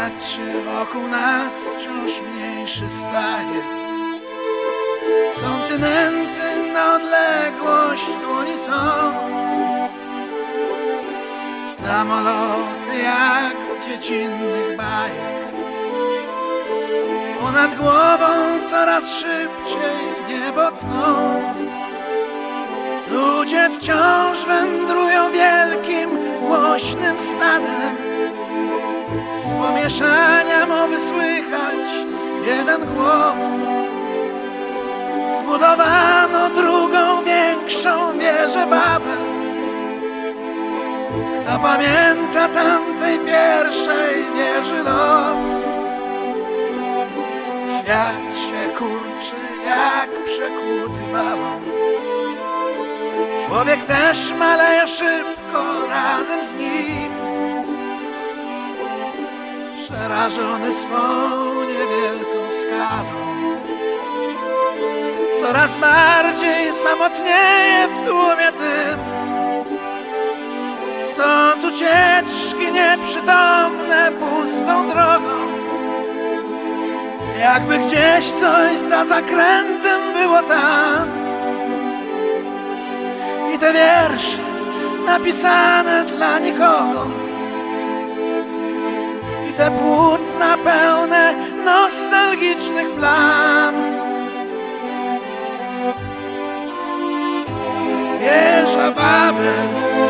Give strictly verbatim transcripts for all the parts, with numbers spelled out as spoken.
Świat się wokół nas wciąż mniejszy staje. Kontynenty na odległość dłoni są. Samoloty jak z dziecinnych bajek. Ponad głową coraz szybciej niebo tną. Ludzie wciąż wędrują wielkim, głośnym stadem. Z pomieszania mowy słychać jeden głos. Zbudowano drugą, większą wieżę Babel. Kto pamięta tamtej pierwszej wieży los? Świat się kurczy jak przekłuty balon. Człowiek też maleje szybko razem z nim. Przerażony swą niewielką skalą, coraz bardziej samotnieje w tłumie tym. Stąd ucieczki nieprzytomne pustą drogą. Jakby gdzieś coś za zakrętem było tam. I te wiersze napisane dla nikogo. I te płótna pełne nostalgicznych plam. Wieża Babel,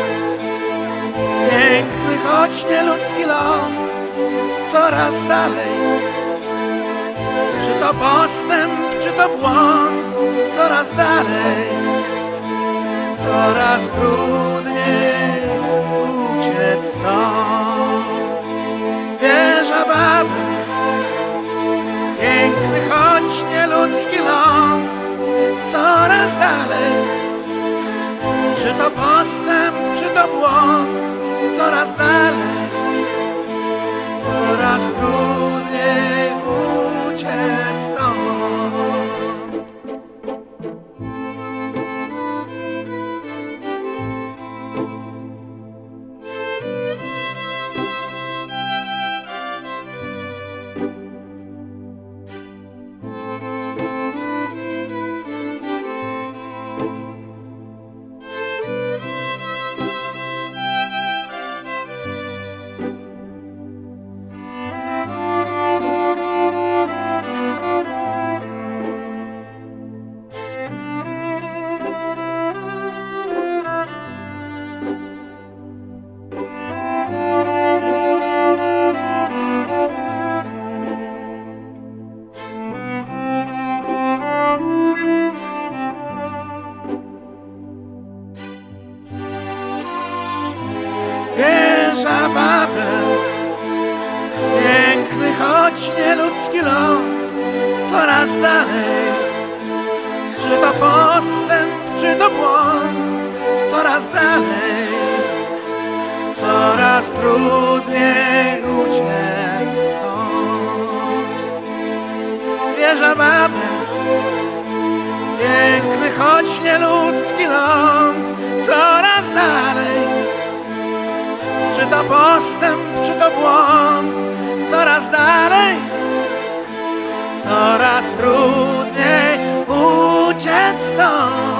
piękny choć nieludzki ląd, coraz dalej. Czy to postęp, czy to błąd, coraz dalej. Coraz trudniej uciec stąd. Wieża Babel, piękny choć nieludzki ląd, coraz dalej. Czy to postęp, czy to błąd, coraz dalej. Coraz trudniej uciec stąd. Wieża Babel, piękny choć nieludzki ląd, coraz dalej. Czy to postęp, czy to błąd, coraz dalej. Coraz trudniej uciec stąd. Wieża Babel, piękny choć nieludzki ląd, coraz dalej. Czy to postęp, czy to błąd, coraz dalej. Coraz trudniej uciec stąd.